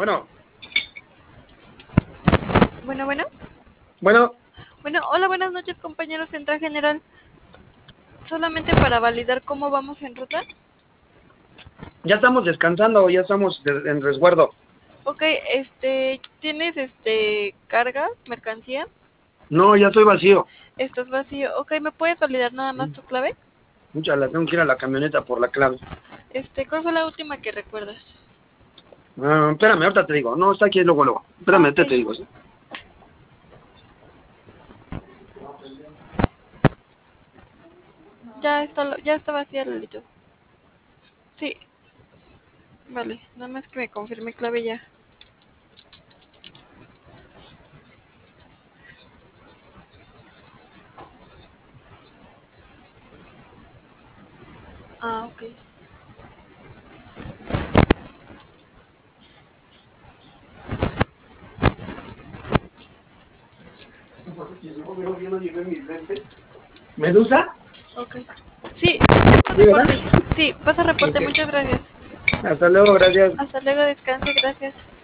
Bueno, Bueno, bueno. bueno, Bueno, hola, buenas noches, compañeros. Central General. Solamente para validar cómo vamos en ruta. ya estamos descansando, ya estamos en resguardo. Ok, ¿tienes, carga, mercancía? No, ya estoy vacío. Estás vacío. Ok, ¿me puedes validar nada más tu clave? Mucha, la tengo que ir a la camioneta por la clave. ¿Cuál fue la última que recuerdas? Espérame, ahorita te digo. No, está aquí luego. Espérame, Ah, ahorita ok. te digo, ¿sí? Ya está vacía, Lolito. Sí, vale. Nada más que me confirme clave ya. Ah, ok. ¿Medusa? Ok. Sí, pasa ¿Sí, verdad? reporte. Sí, pasa reporte. Ok. Muchas gracias. Hasta luego, gracias. Hasta luego, descanse. Gracias.